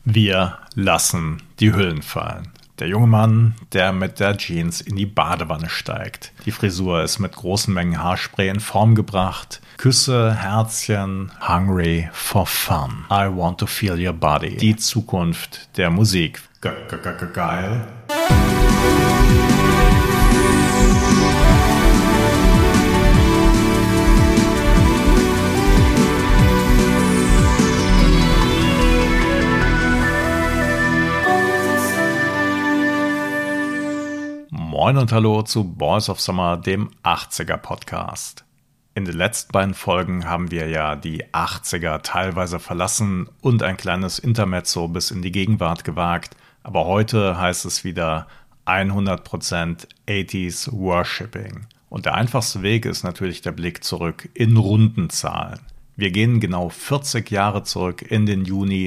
Wir lassen die Hüllen fallen. Der junge Mann, der mit der Jeans in die Badewanne steigt. Die Frisur ist mit großen Mengen Haarspray in Form gebracht. Küsse, Herzchen, hungry for fun. I want to feel your body. Die Zukunft der Musik. Geil. Moin und hallo zu Boys of Summer, dem 80er Podcast. In den letzten beiden Folgen haben wir ja die 80er teilweise verlassen und ein kleines Intermezzo bis in die Gegenwart gewagt. Aber heute heißt es wieder 100% 80s Worshipping. Und der einfachste Weg ist natürlich der Blick zurück in runden Zahlen. Wir gehen genau 40 Jahre zurück in den Juni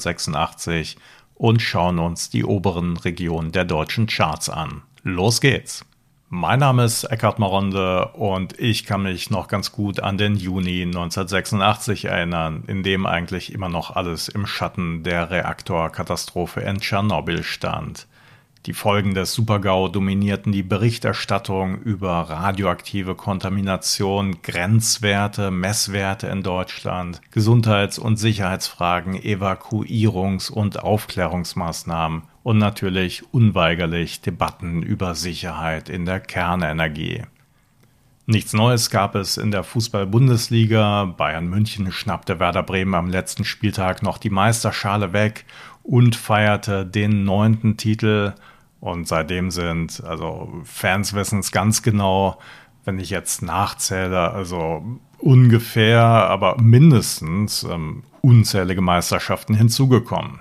1986 und schauen uns die oberen Regionen der deutschen Charts an. Los geht's! Mein Name ist Eckhard Maronde und ich kann mich noch ganz gut an den Juni 1986 erinnern, in dem eigentlich immer noch alles im Schatten der Reaktorkatastrophe in Tschernobyl stand. Die Folgen des Super-GAU dominierten die Berichterstattung über radioaktive Kontamination, Grenzwerte, Messwerte in Deutschland, Gesundheits- und Sicherheitsfragen, Evakuierungs- und Aufklärungsmaßnahmen und natürlich unweigerlich Debatten über Sicherheit in der Kernenergie. Nichts Neues gab es in der Fußball-Bundesliga. Bayern München schnappte Werder Bremen am letzten Spieltag noch die Meisterschale weg und feierte den 9. Titel. Und seitdem sind, Fans wissen es ganz genau, wenn ich jetzt nachzähle, ungefähr, aber mindestens unzählige Meisterschaften hinzugekommen.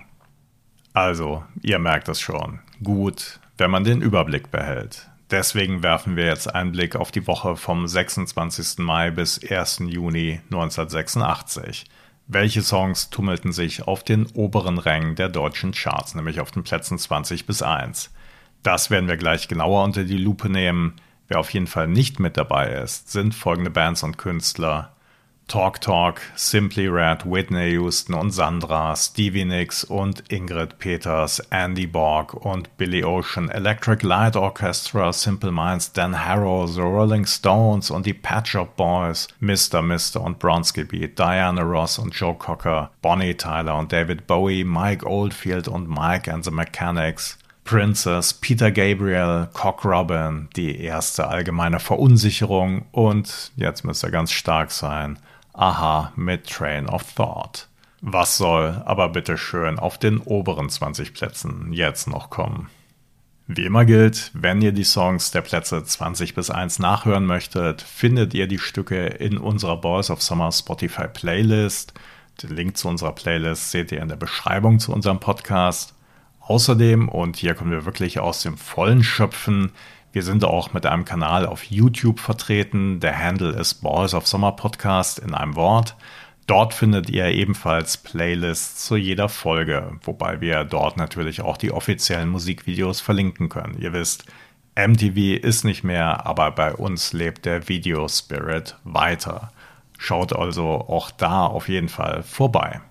Also, ihr merkt es schon. Gut, wenn man den Überblick behält. Deswegen werfen wir jetzt einen Blick auf die Woche vom 26. Mai bis 1. Juni 1986. Welche Songs tummelten sich auf den oberen Rängen der deutschen Charts, nämlich auf den Plätzen 20 bis 1? Das werden wir gleich genauer unter die Lupe nehmen. Wer auf jeden Fall nicht mit dabei ist, sind folgende Bands und Künstler: Talk Talk, Simply Red, Whitney Houston und Sandra, Stevie Nicks und Ingrid Peters, Andy Borg und Billy Ocean, Electric Light Orchestra, Simple Minds, Dan Harrow, The Rolling Stones und die Pet Shop Boys, Mr. und Bronski Beat, Diana Ross und Joe Cocker, Bonnie Tyler und David Bowie, Mike Oldfield und Mike and the Mechanics, Princess, Peter Gabriel, Cock Robin, die erste allgemeine Verunsicherung und, jetzt müsst ihr ganz stark sein, Aha mit Train of Thought. Was soll aber bitte schön auf den oberen 20 Plätzen jetzt noch kommen? Wie immer gilt, wenn ihr die Songs der Plätze 20 bis 1 nachhören möchtet, findet ihr die Stücke in unserer Boys of Summer Spotify Playlist. Den Link zu unserer Playlist seht ihr in der Beschreibung zu unserem Podcast. Außerdem, und hier können wir wirklich aus dem Vollen schöpfen, wir sind auch mit einem Kanal auf YouTube vertreten. Der Handle ist Boys of Summer Podcast in einem Wort. Dort findet ihr ebenfalls Playlists zu jeder Folge, wobei wir dort natürlich auch die offiziellen Musikvideos verlinken können. Ihr wisst, MTV ist nicht mehr, aber bei uns lebt der Video-Spirit weiter. Schaut also auch da auf jeden Fall vorbei.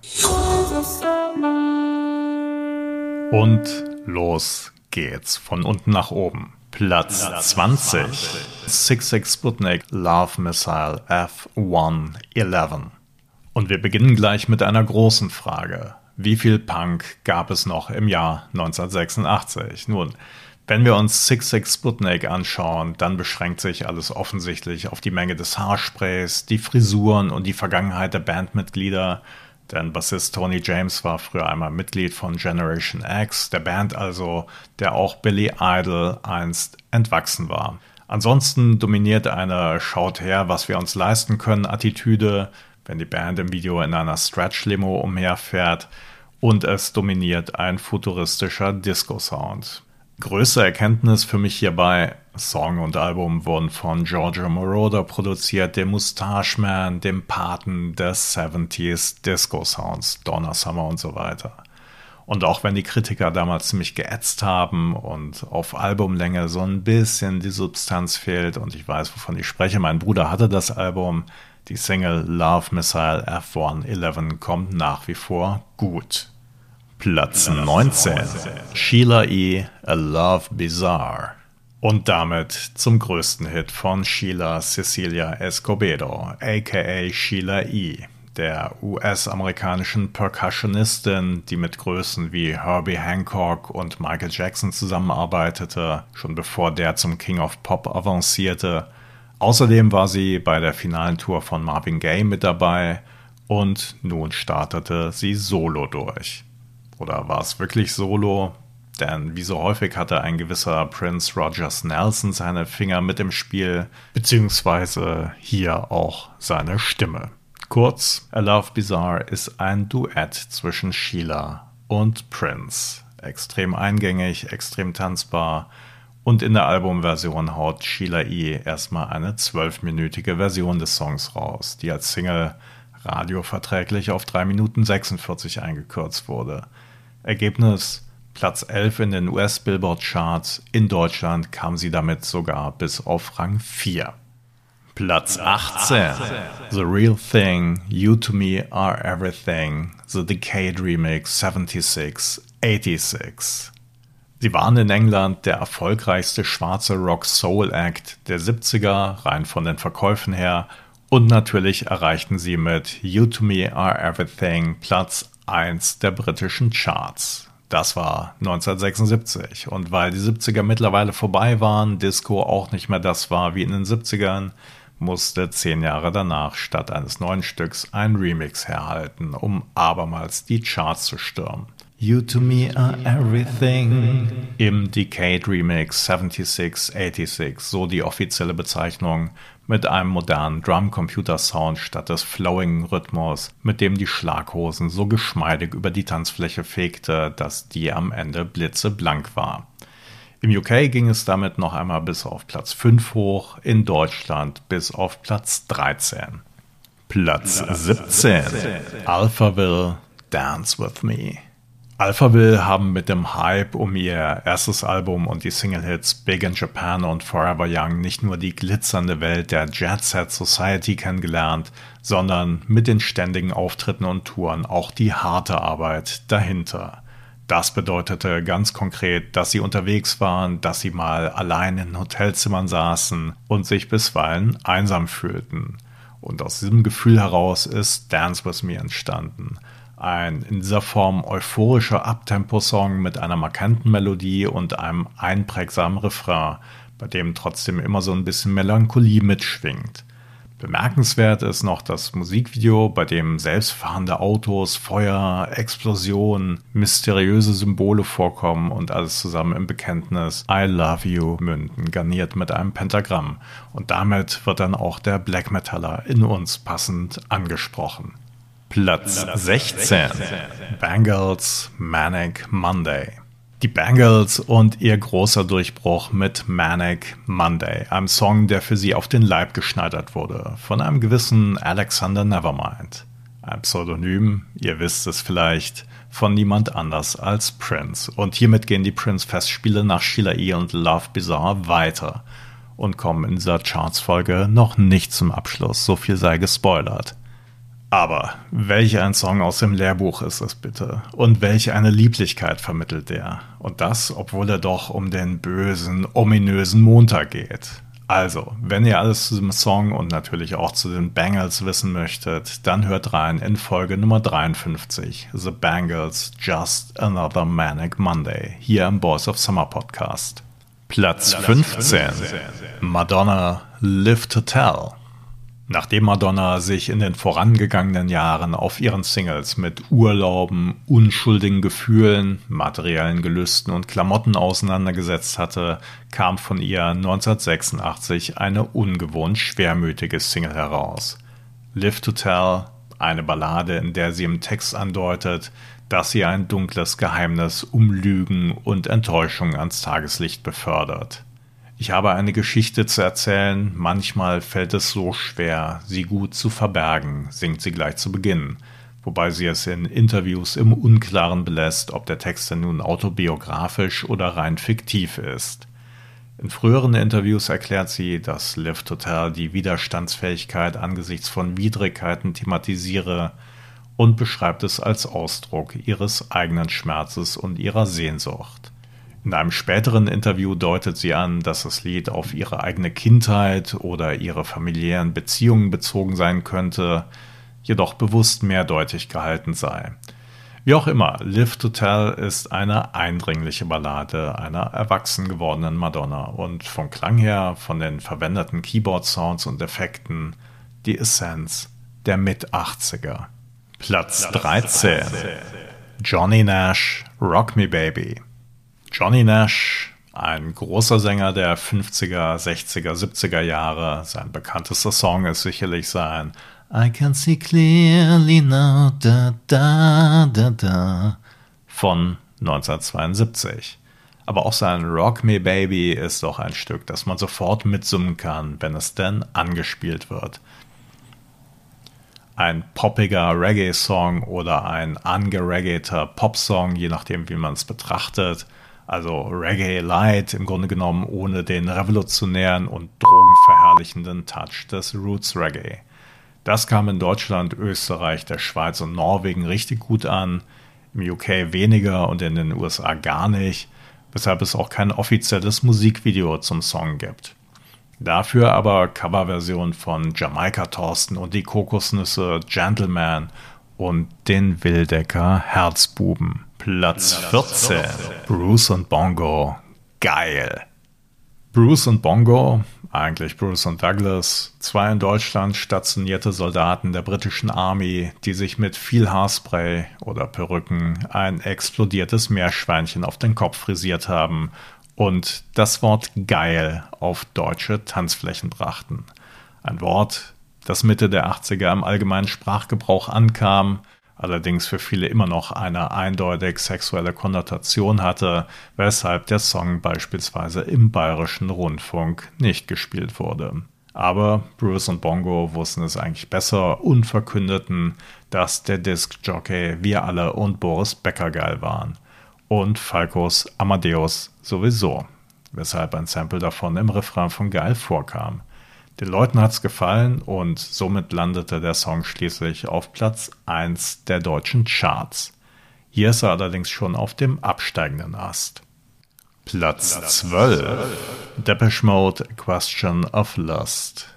Und los geht's von unten nach oben. Platz 20. Sigue Sputnik Love Missile F-111. Und wir beginnen gleich mit einer großen Frage. Wie viel Punk gab es noch im Jahr 1986? Nun, wenn wir uns Sigue Sputnik anschauen, dann beschränkt sich alles offensichtlich auf die Menge des Haarsprays, die Frisuren und die Vergangenheit der Bandmitglieder. Denn Bassist Tony James war früher einmal Mitglied von Generation X, der Band also, der auch Billy Idol einst entwachsen war. Ansonsten dominiert eine Schaut her, was wir uns leisten können Attitüde, wenn die Band im Video in einer Stretch-Limo umherfährt, und es dominiert ein futuristischer Disco-Sound. Größte Erkenntnis für mich hierbei: Song und Album wurden von Giorgio Moroder produziert, dem Moustache Man, dem Paten des 70s Disco Sounds, Donna Summer und so weiter. Und auch wenn die Kritiker damals ziemlich geätzt haben und auf Albumlänge so ein bisschen die Substanz fehlt, und ich weiß, wovon ich spreche, mein Bruder hatte das Album, die Single Love Missile F-111 kommt nach wie vor gut. Platz 19. Sheila E. A Love Bizarre. Und damit zum größten Hit von Sheila Cecilia Escobedo, aka Sheila E., der US-amerikanischen Percussionistin, die mit Größen wie Herbie Hancock und Michael Jackson zusammenarbeitete, schon bevor der zum King of Pop avancierte. Außerdem war sie bei der finalen Tour von Marvin Gaye mit dabei und nun startete sie solo durch. Oder war es wirklich solo? Denn wie so häufig hatte ein gewisser Prince Rogers Nelson seine Finger mit im Spiel, beziehungsweise hier auch seine Stimme. Kurz, A Love Bizarre ist ein Duett zwischen Sheila und Prince. Extrem eingängig, extrem tanzbar und in der Albumversion haut Sheila E. erstmal eine 12-minütige Version des Songs raus, die als Single radioverträglich auf 3 Minuten 46 eingekürzt wurde. Ergebnis: Platz 11 in den US-Billboard-Charts. In Deutschland kam sie damit sogar bis auf Rang 4. Platz 18. The Real Thing, You to Me Are Everything, The Decade Remix 76-86. Sie waren in England der erfolgreichste schwarze Rock-Soul-Act der 70er, rein von den Verkäufen her. Und natürlich erreichten sie mit You to Me Are Everything Platz 1 der britischen Charts. Das war 1976. Und weil die 70er mittlerweile vorbei waren, Disco auch nicht mehr das war wie in den 70ern, musste 10 Jahre danach statt eines neuen Stücks ein Remix herhalten, um abermals die Charts zu stürmen. You to Me Are Everything im Decade Remix 76-86, so die offizielle Bezeichnung, mit einem modernen Drum-Computer-Sound statt des Flowing-Rhythmus, mit dem die Schlaghosen so geschmeidig über die Tanzfläche fegte, dass die am Ende blitzeblank war. Im UK ging es damit noch einmal bis auf Platz 5 hoch, in Deutschland bis auf Platz 13. Platz 17. Alphaville, Dance With Me. Alphaville haben mit dem Hype um ihr erstes Album und die Single-Hits Big in Japan und Forever Young nicht nur die glitzernde Welt der Jet Set Society kennengelernt, sondern mit den ständigen Auftritten und Touren auch die harte Arbeit dahinter. Das bedeutete ganz konkret, dass sie unterwegs waren, dass sie mal allein in Hotelzimmern saßen und sich bisweilen einsam fühlten. Und aus diesem Gefühl heraus ist Dance With Me entstanden. Ein in dieser Form euphorischer Uptempo-Song mit einer markanten Melodie und einem einprägsamen Refrain, bei dem trotzdem immer so ein bisschen Melancholie mitschwingt. Bemerkenswert ist noch das Musikvideo, bei dem selbstfahrende Autos, Feuer, Explosionen, mysteriöse Symbole vorkommen und alles zusammen im Bekenntnis I Love You münden, garniert mit einem Pentagramm. Und damit wird dann auch der Black Metaller in uns passend angesprochen. Platz 16. Bangles, Manic Monday. Die Bangles und ihr großer Durchbruch mit Manic Monday, einem Song, der für sie auf den Leib geschneidert wurde, von einem gewissen Alexander Nevermind. Ein Pseudonym, ihr wisst es vielleicht, von niemand anders als Prince. Und hiermit gehen die Prince-Festspiele nach Sheila E. und Love Bizarre weiter und kommen in dieser Charts-Folge noch nicht zum Abschluss, so viel sei gespoilert. Aber welch ein Song aus dem Lehrbuch ist es bitte? Und welch eine Lieblichkeit vermittelt er? Und das, obwohl er doch um den bösen, ominösen Montag geht. Also, wenn ihr alles zu dem Song und natürlich auch zu den Bangles wissen möchtet, dann hört rein in Folge Nummer 53, The Bangles, Just Another Manic Monday, hier im Boys of Summer Podcast. Platz 15. Madonna, Live to Tell. Nachdem Madonna sich in den vorangegangenen Jahren auf ihren Singles mit Urlauben, unschuldigen Gefühlen, materiellen Gelüsten und Klamotten auseinandergesetzt hatte, kam von ihr 1986 eine ungewohnt schwermütige Single heraus. Live to Tell, eine Ballade, in der sie im Text andeutet, dass sie ein dunkles Geheimnis um Lügen und Enttäuschung ans Tageslicht befördert. Ich habe eine Geschichte zu erzählen, manchmal fällt es so schwer, sie gut zu verbergen, singt sie gleich zu Beginn, wobei sie es in Interviews im Unklaren belässt, ob der Text denn nun autobiografisch oder rein fiktiv ist. In früheren Interviews erklärt sie, dass Live to Tell die Widerstandsfähigkeit angesichts von Widrigkeiten thematisiere und beschreibt es als Ausdruck ihres eigenen Schmerzes und ihrer Sehnsucht. In einem späteren Interview deutet sie an, dass das Lied auf ihre eigene Kindheit oder ihre familiären Beziehungen bezogen sein könnte, jedoch bewusst mehrdeutig gehalten sei. Wie auch immer, Live to Tell ist eine eindringliche Ballade einer erwachsen gewordenen Madonna und vom Klang her, von den verwendeten Keyboard-Sounds und Effekten, die Essenz der Mit-80er. Platz 13. Johnny Nash, Rock Me Baby. Johnny Nash, ein großer Sänger der 50er, 60er, 70er Jahre. Sein bekanntester Song ist sicherlich sein I Can See Clearly Now, da, da, da, da von 1972. Aber auch sein Rock Me Baby ist doch ein Stück, das man sofort mitsummen kann, wenn es denn angespielt wird. Ein poppiger Reggae-Song oder ein angereggaeter Pop-Song, je nachdem, wie man es betrachtet. Also Reggae Light im Grunde genommen ohne den revolutionären und drogenverherrlichenden Touch des Roots Reggae. Das kam in Deutschland, Österreich, der Schweiz und Norwegen richtig gut an, im UK weniger und in den USA gar nicht, weshalb es auch kein offizielles Musikvideo zum Song gibt. Dafür aber Coverversion von Jamaika Thorsten und die Kokosnüsse, Gentleman und den Wildecker Herzbuben. Platz 14. Bruce und Bongo. Geil. Bruce und Bongo, eigentlich Bruce und Douglas, zwei in Deutschland stationierte Soldaten der britischen Army, die sich mit viel Haarspray oder Perücken ein explodiertes Meerschweinchen auf den Kopf frisiert haben und das Wort geil auf deutsche Tanzflächen brachten. Ein Wort, das Mitte der 80er im allgemeinen Sprachgebrauch ankam, allerdings für viele immer noch eine eindeutig sexuelle Konnotation hatte, weshalb der Song beispielsweise im Bayerischen Rundfunk nicht gespielt wurde. Aber Bruce und Bongo wussten es eigentlich besser und verkündeten, dass der Diskjockey, wir alle und Boris Becker geil waren. Und Falcos Amadeus sowieso, weshalb ein Sample davon im Refrain von Geil vorkam. Den Leuten hat's gefallen und somit landete der Song schließlich auf Platz 1 der deutschen Charts. Hier ist er allerdings schon auf dem absteigenden Ast. Platz 12. Depeche Mode, A Question of Lust.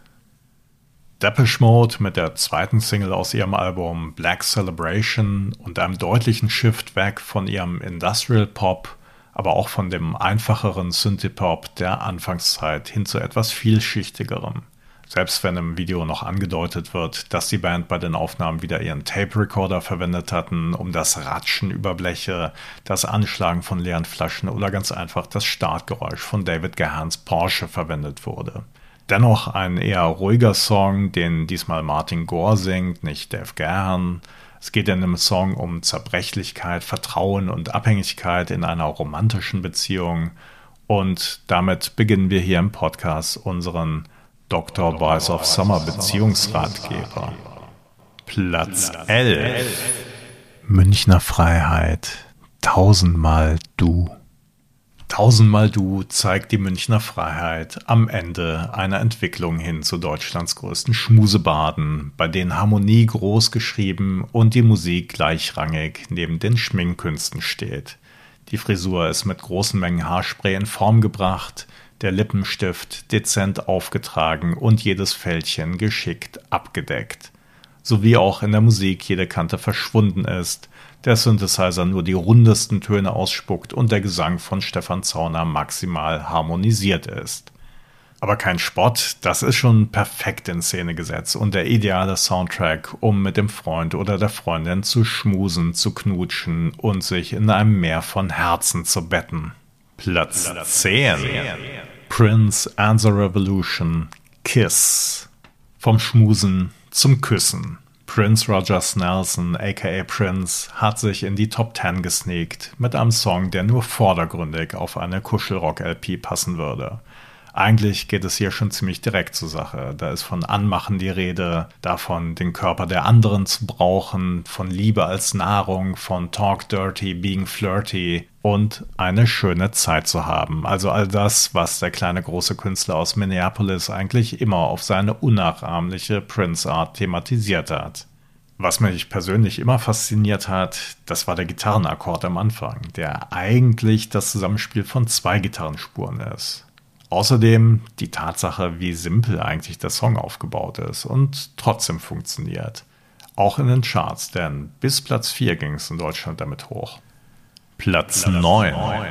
Depeche Mode mit der zweiten Single aus ihrem Album Black Celebration und einem deutlichen Shift weg von ihrem Industrial Pop, aber auch von dem einfacheren Synthie-Pop der Anfangszeit hin zu etwas vielschichtigerem. Selbst wenn im Video noch angedeutet wird, dass die Band bei den Aufnahmen wieder ihren Tape-Recorder verwendet hatten, um das Ratschen über Bleche, das Anschlagen von leeren Flaschen oder ganz einfach das Startgeräusch von David Gahans Porsche verwendet wurde. Dennoch ein eher ruhiger Song, den diesmal Martin Gore singt, nicht Dave Gahan. Es geht in dem Song um Zerbrechlichkeit, Vertrauen und Abhängigkeit in einer romantischen Beziehung. Und damit beginnen wir hier im Podcast unseren Dr. Boys of Summer Beziehungsratgeber. Platz 11. Münchner Freiheit. Tausendmal du. Tausendmal du zeigt die Münchner Freiheit am Ende einer Entwicklung hin zu Deutschlands größten Schmusebaden, bei denen Harmonie groß geschrieben und die Musik gleichrangig neben den Schminkkünsten steht. Die Frisur ist mit großen Mengen Haarspray in Form gebracht, der Lippenstift dezent aufgetragen und jedes Fältchen geschickt abgedeckt. Sowie auch in der Musik jede Kante verschwunden ist, der Synthesizer nur die rundesten Töne ausspuckt und der Gesang von Stefan Zauner maximal harmonisiert ist. Aber kein Spott, das ist schon perfekt in Szene gesetzt und der ideale Soundtrack, um mit dem Freund oder der Freundin zu schmusen, zu knutschen und sich in einem Meer von Herzen zu betten. Platz 10. Prince and the Revolution, Kiss. Vom Schmusen zum Küssen. Prince Rogers Nelson, aka Prince, hat sich in die Top 10 gesneakt mit einem Song, der nur vordergründig auf eine Kuschelrock-LP passen würde. Eigentlich geht es hier schon ziemlich direkt zur Sache. Da ist von Anmachen die Rede, davon den Körper der anderen zu brauchen, von Liebe als Nahrung, von Talk Dirty, Being Flirty und eine schöne Zeit zu haben. Also all das, was der kleine große Künstler aus Minneapolis eigentlich immer auf seine unnachahmliche Prince-Art thematisiert hat. Was mich persönlich immer fasziniert hat, das war der Gitarrenakkord am Anfang, der eigentlich das Zusammenspiel von 2 Gitarrenspuren ist. Außerdem die Tatsache, wie simpel eigentlich der Song aufgebaut ist und trotzdem funktioniert. Auch in den Charts, denn bis Platz 4 ging es in Deutschland damit hoch. Platz 9.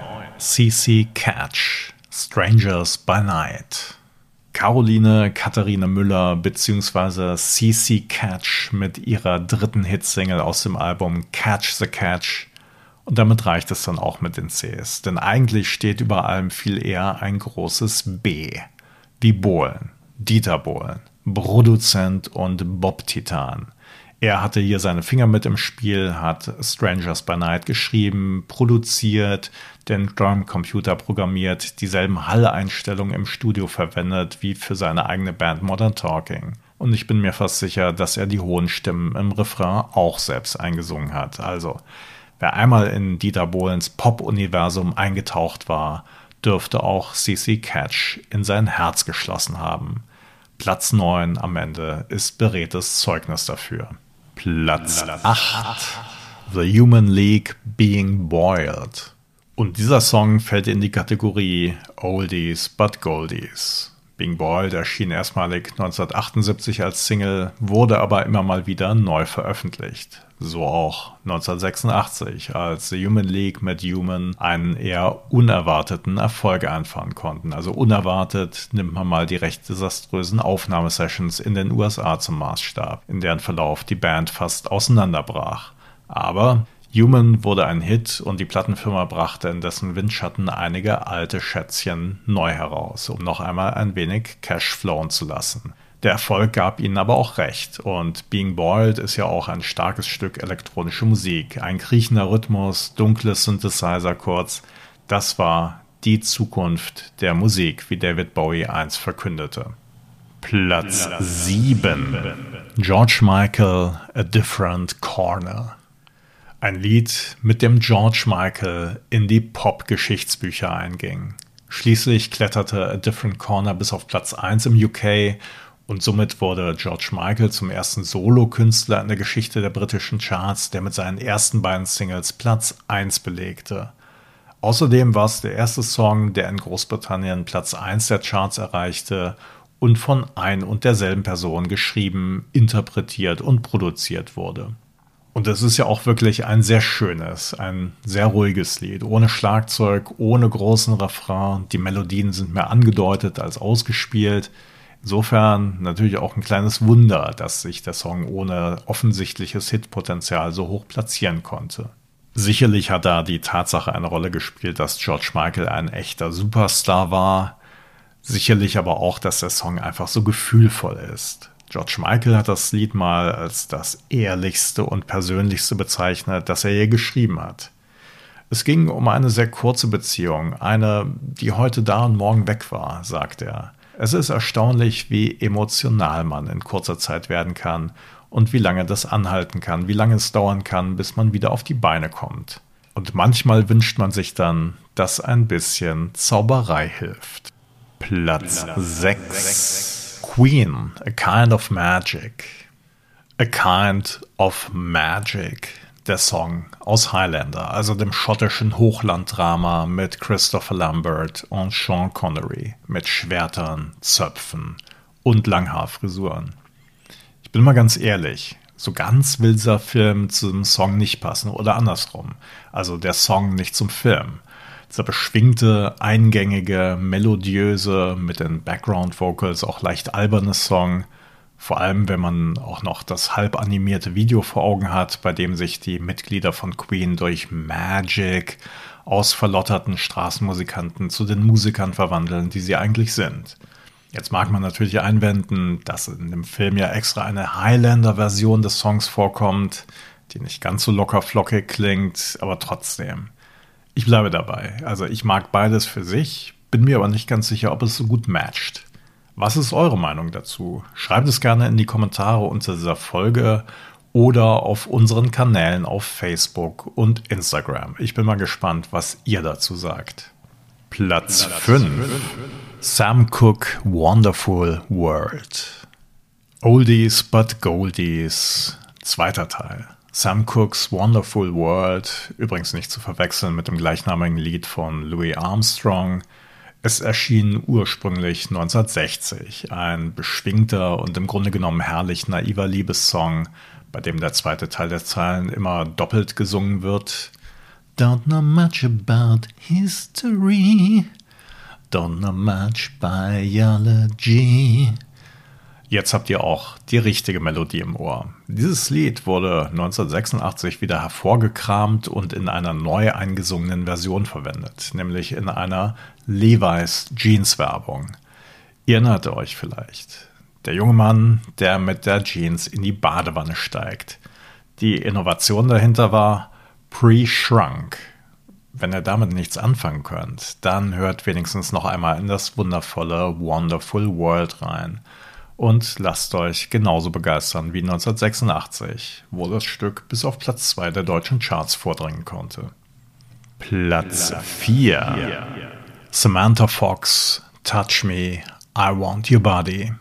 CC Catch, Strangers by Night. Caroline Katharine Müller bzw. CC Catch mit ihrer 3. Hitsingle aus dem Album Catch the Catch. Und damit reicht es dann auch mit den Cs, denn eigentlich steht über allem viel eher ein großes B. Wie Bohlen, Dieter Bohlen, Produzent und Bob Titan. Er hatte hier seine Finger mit im Spiel, hat Strangers by Night geschrieben, produziert, den Drumcomputer programmiert, dieselben Hall-Einstellungen im Studio verwendet wie für seine eigene Band Modern Talking. Und ich bin mir fast sicher, dass er die hohen Stimmen im Refrain auch selbst eingesungen hat. Also, wer einmal in Dieter Bohlens Pop-Universum eingetaucht war, dürfte auch CC Catch in sein Herz geschlossen haben. Platz 9 am Ende ist beredtes Zeugnis dafür. Platz 8. The Human League Being Boiled. Und dieser Song fällt in die Kategorie Oldies but Goldies. Being Boiled erschien erstmalig 1978 als Single, wurde aber immer mal wieder neu veröffentlicht. So auch 1986, als The Human League mit Human einen eher unerwarteten Erfolg einfahren konnten. Also unerwartet nimmt man mal die recht desaströsen Aufnahmesessions in den USA zum Maßstab, in deren Verlauf die Band fast auseinanderbrach. Aber Human wurde ein Hit und die Plattenfirma brachte in dessen Windschatten einige alte Schätzchen neu heraus, um noch einmal ein wenig Cash flowen zu lassen. Der Erfolg gab ihnen aber auch recht und Being Boiled ist ja auch ein starkes Stück elektronische Musik. Ein kriechender Rhythmus, dunkle Synthesizer kurz. Das war die Zukunft der Musik, wie David Bowie einst verkündete. Platz 7. George Michael, A Different Corner. Ein Lied, mit dem George Michael in die Pop-Geschichtsbücher einging. Schließlich kletterte A Different Corner bis auf Platz 1 im UK und somit wurde George Michael zum ersten Solo-Künstler in der Geschichte der britischen Charts, der mit seinen ersten beiden Singles Platz 1 belegte. Außerdem war es der erste Song, der in Großbritannien Platz 1 der Charts erreichte und von ein und derselben Person geschrieben, interpretiert und produziert wurde. Und es ist ja auch wirklich ein sehr schönes, ein sehr ruhiges Lied, ohne Schlagzeug, ohne großen Refrain. Die Melodien sind mehr angedeutet als ausgespielt. Insofern natürlich auch ein kleines Wunder, dass sich der Song ohne offensichtliches Hitpotenzial so hoch platzieren konnte. Sicherlich hat da die Tatsache eine Rolle gespielt, dass George Michael ein echter Superstar war. Sicherlich aber auch, dass der Song einfach so gefühlvoll ist. George Michael hat das Lied mal als das ehrlichste und persönlichste bezeichnet, das er je geschrieben hat. Es ging um eine sehr kurze Beziehung, eine, die heute da und morgen weg war, sagt er. Es ist erstaunlich, wie emotional man in kurzer Zeit werden kann und wie lange das anhalten kann, wie lange es dauern kann, bis man wieder auf die Beine kommt. Und manchmal wünscht man sich dann, dass ein bisschen Zauberei hilft. Platz 6. Queen, A Kind of Magic. A Kind of Magic, der Song aus Highlander, also dem schottischen Hochlanddrama mit Christopher Lambert und Sean Connery, mit Schwertern, Zöpfen und Langhaarfrisuren. Ich bin mal ganz ehrlich, so ganz will dieser Film zum Song nicht passen oder andersrum, also der Song nicht zum Film. Dieser beschwingte, eingängige, melodiöse, mit den Background-Vocals auch leicht alberne Song, vor allem wenn man auch noch das halb animierte Video vor Augen hat, bei dem sich die Mitglieder von Queen durch Magic aus verlotterten Straßenmusikanten zu den Musikern verwandeln, die sie eigentlich sind. Jetzt mag man natürlich einwenden, dass in dem Film ja extra eine Highlander-Version des Songs vorkommt, die nicht ganz so lockerflockig klingt, aber trotzdem. Ich bleibe dabei. Also ich mag beides für sich, bin mir aber nicht ganz sicher, ob es so gut matcht. Was ist eure Meinung dazu? Schreibt es gerne in die Kommentare unter dieser Folge oder auf unseren Kanälen auf Facebook und Instagram. Ich bin mal gespannt, was ihr dazu sagt. Platz 5. Sam Cooke, Wonderful World. Oldies but Goldies. Zweiter Teil. Sam Cookes Wonderful World, übrigens nicht zu verwechseln mit dem gleichnamigen Lied von Louis Armstrong. Es erschien ursprünglich 1960, ein beschwingter und im Grunde genommen herrlich naiver Liebessong, bei dem der zweite Teil der Zeilen immer doppelt gesungen wird. Don't know much about history, don't know much biology. Jetzt habt ihr auch die richtige Melodie im Ohr. Dieses Lied wurde 1986 wieder hervorgekramt und in einer neu eingesungenen Version verwendet, nämlich in einer Levi's Jeans Werbung. Ihr erinnert euch vielleicht. Der junge Mann, der mit der Jeans in die Badewanne steigt. Die Innovation dahinter war Pre-Shrunk. Wenn ihr damit nichts anfangen könnt, dann hört wenigstens noch einmal in das wundervolle Wonderful World rein. Und lasst euch genauso begeistern wie 1986, wo das Stück bis auf Platz 2 der deutschen Charts vordringen konnte. Platz 4. Samantha Fox, Touch Me, I Want Your Body.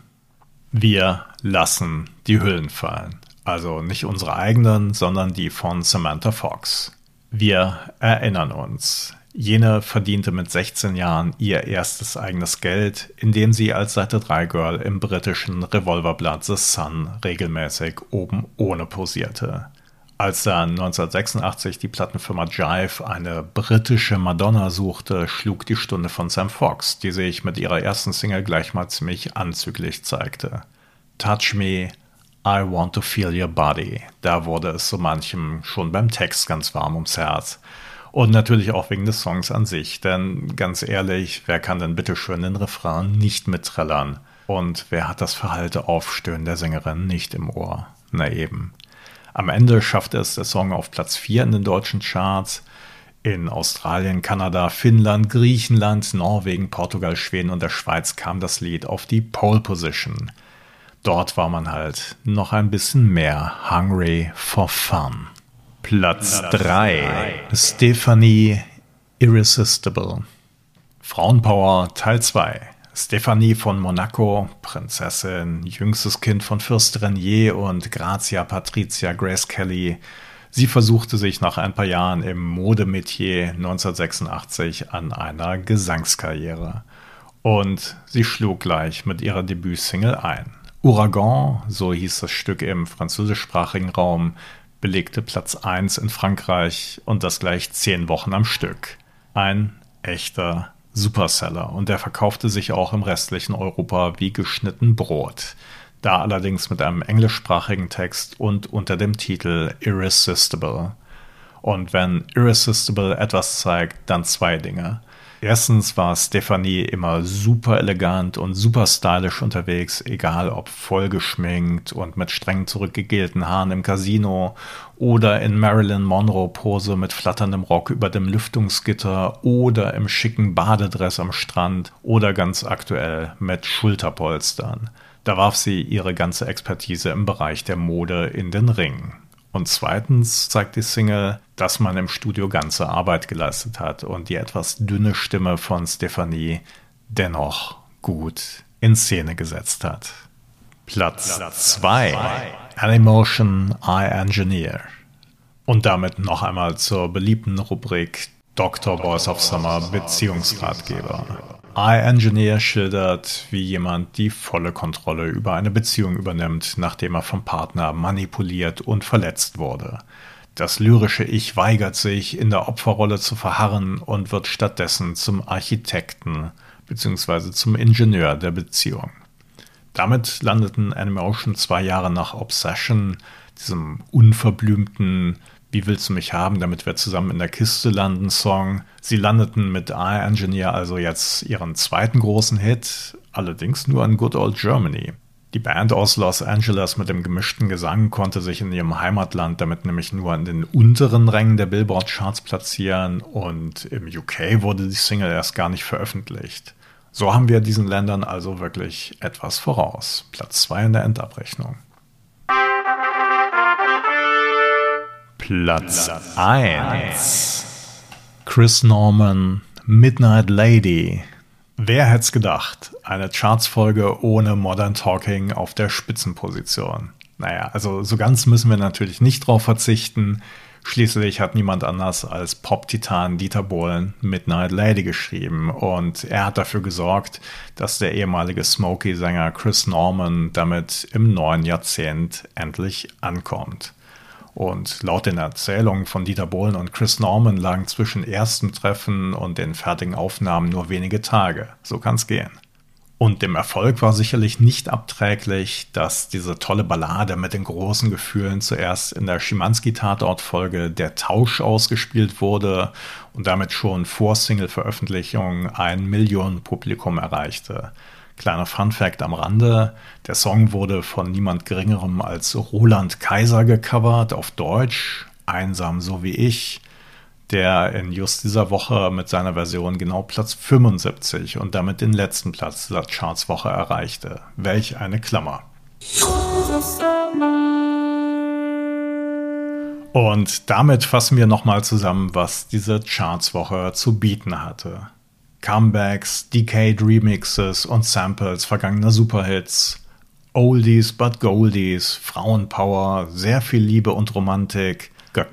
Wir lassen die Hüllen fallen. Also nicht unsere eigenen, sondern die von Samantha Fox. Wir erinnern uns. Jene verdiente mit 16 Jahren ihr erstes eigenes Geld, indem sie als Seite 3 Girl im britischen Revolverblatt The Sun regelmäßig oben ohne posierte. Als dann 1986 die Plattenfirma Jive eine britische Madonna suchte, schlug die Stunde von Sam Fox, die sich mit ihrer ersten Single gleich mal ziemlich anzüglich zeigte. Touch Me, I Want to Feel Your Body. Da wurde es so manchem schon beim Text ganz warm ums Herz. Und natürlich auch wegen des Songs an sich, denn ganz ehrlich, wer kann denn bitte schön den Refrain nicht mitträllern? Und wer hat das verhallte Aufstöhnen der Sängerin nicht im Ohr? Na eben. Am Ende schaffte es der Song auf Platz 4 in den deutschen Charts. In Australien, Kanada, Finnland, Griechenland, Norwegen, Portugal, Schweden und der Schweiz kam das Lied auf die Pole Position. Dort war man halt noch ein bisschen mehr hungry for fun. Platz 3. Stephanie, Irresistible. Frauenpower Teil 2. Stephanie von Monaco, Prinzessin, jüngstes Kind von Fürst Renier und Grazia Patricia Grace Kelly. Sie versuchte sich nach ein paar Jahren im Modemetier 1986 an einer Gesangskarriere. Und sie schlug gleich mit ihrer Debütsingle ein. Ouragan, so hieß das Stück im französischsprachigen Raum, belegte Platz 1 in Frankreich und das gleich 10 Wochen am Stück. Ein echter Superseller und der verkaufte sich auch im restlichen Europa wie geschnitten Brot. Da allerdings mit einem englischsprachigen Text und unter dem Titel Irresistible. Und wenn Irresistible etwas zeigt, dann 2 Dinge. Erstens war Stephanie immer super elegant und super stylisch unterwegs, egal ob voll geschminkt und mit streng zurückgegelten Haaren im Casino oder in Marilyn Monroe-Pose mit flatterndem Rock über dem Lüftungsgitter oder im schicken Badedress am Strand oder ganz aktuell mit Schulterpolstern. Da warf sie ihre ganze Expertise im Bereich der Mode in den Ring. Und zweitens zeigt die Single, dass man im Studio ganze Arbeit geleistet hat und die etwas dünne Stimme von Stephanie dennoch gut in Szene gesetzt hat. Platz 2. Animotion I Engineer. Und damit noch einmal zur beliebten Rubrik Dr. Boys of Summer Beziehungsratgeber. I-Engineer schildert, wie jemand die volle Kontrolle über eine Beziehung übernimmt, nachdem er vom Partner manipuliert und verletzt wurde. Das lyrische Ich weigert sich, in der Opferrolle zu verharren und wird stattdessen zum Architekten bzw. zum Ingenieur der Beziehung. Damit landeten Animotion 2 Jahre nach Obsession, diesem unverblümten Wie willst du mich haben, damit wir zusammen in der Kiste landen Song. Sie landeten mit I-Engineer also jetzt ihren zweiten großen Hit, allerdings nur in Good Old Germany. Die Band aus Los Angeles mit dem gemischten Gesang konnte sich in ihrem Heimatland damit nämlich nur in den unteren Rängen der Billboard-Charts platzieren und im UK wurde die Single erst gar nicht veröffentlicht. So haben wir diesen Ländern also wirklich etwas voraus. Platz 2 in der Endabrechnung. Platz 1. Chris Norman, Midnight Lady. Wer hätt's gedacht? Eine Chartsfolge ohne Modern Talking auf der Spitzenposition. Naja, also so ganz müssen wir natürlich nicht drauf verzichten. Schließlich hat niemand anders als Pop-Titan Dieter Bohlen Midnight Lady geschrieben und er hat dafür gesorgt, dass der ehemalige Smokey-Sänger Chris Norman damit im neuen Jahrzehnt endlich ankommt. Und laut den Erzählungen von Dieter Bohlen und Chris Norman lagen zwischen erstem Treffen und den fertigen Aufnahmen nur wenige Tage. So kann's gehen. Und dem Erfolg war sicherlich nicht abträglich, dass diese tolle Ballade mit den großen Gefühlen zuerst in der Schimanski-Tatort-Folge Der Tausch ausgespielt wurde und damit schon vor Single-Veröffentlichung ein Millionenpublikum erreichte. Kleiner Funfact am Rande, der Song wurde von niemand Geringerem als Roland Kaiser gecovert auf Deutsch, Einsam so wie ich, der in just dieser Woche mit seiner Version genau Platz 75 und damit den letzten Platz dieser Chartswoche erreichte. Welch eine Klammer. Und damit fassen wir nochmal zusammen, was diese Chartswoche zu bieten hatte. Comebacks, Decade Remixes und Samples vergangener Superhits, Oldies but Goldies, Frauenpower, sehr viel Liebe und Romantik,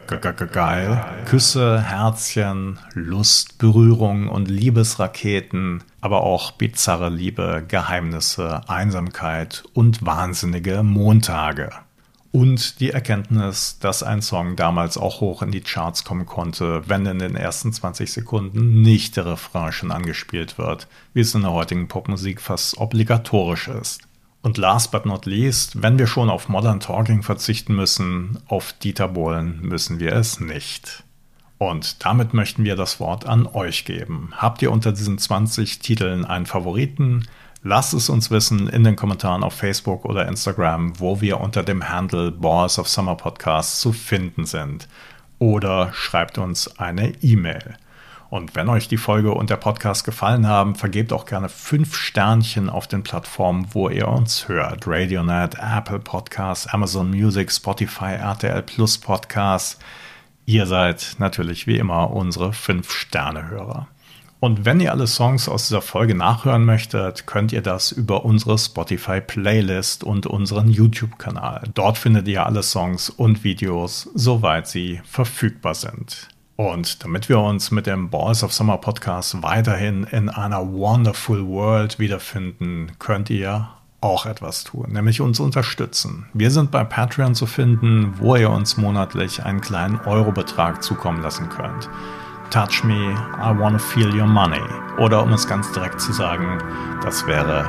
geil, Küsse, Herzchen, Lust, Berührung und Liebesraketen, aber auch bizarre Liebe, Geheimnisse, Einsamkeit und wahnsinnige Montage. Und die Erkenntnis, dass ein Song damals auch hoch in die Charts kommen konnte, wenn in den ersten 20 Sekunden nicht der Refrain schon angespielt wird, wie es in der heutigen Popmusik fast obligatorisch ist. Und last but not least, wenn wir schon auf Modern Talking verzichten müssen, auf Dieter Bohlen müssen wir es nicht. Und damit möchten wir das Wort an euch geben. Habt ihr unter diesen 20 Titeln einen Favoriten? Lasst es uns wissen in den Kommentaren auf Facebook oder Instagram, wo wir unter dem Handle Balls of Summer Podcast zu finden sind. Oder schreibt uns eine E-Mail. Und wenn euch die Folge und der Podcast gefallen haben, vergebt auch gerne 5 Sternchen auf den Plattformen, wo ihr uns hört. Radionet, Apple Podcasts, Amazon Music, Spotify, RTL Plus Podcasts. Ihr seid natürlich wie immer unsere 5-Sterne-Hörer. Und wenn ihr alle Songs aus dieser Folge nachhören möchtet, könnt ihr das über unsere Spotify-Playlist und unseren YouTube-Kanal. Dort findet ihr alle Songs und Videos, soweit sie verfügbar sind. Und damit wir uns mit dem Balls of Summer Podcast weiterhin in einer wonderful world wiederfinden, könnt ihr auch etwas tun, nämlich uns unterstützen. Wir sind bei Patreon zu finden, wo ihr uns monatlich einen kleinen Eurobetrag zukommen lassen könnt. Touch me, I wanna feel your money. Oder um es ganz direkt zu sagen, das wäre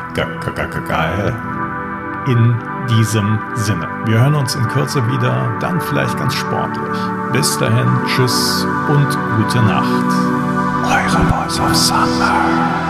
geil. In diesem Sinne. Wir hören uns in Kürze wieder, dann vielleicht ganz sportlich. Bis dahin, tschüss und gute Nacht. Eure Balls of Summer.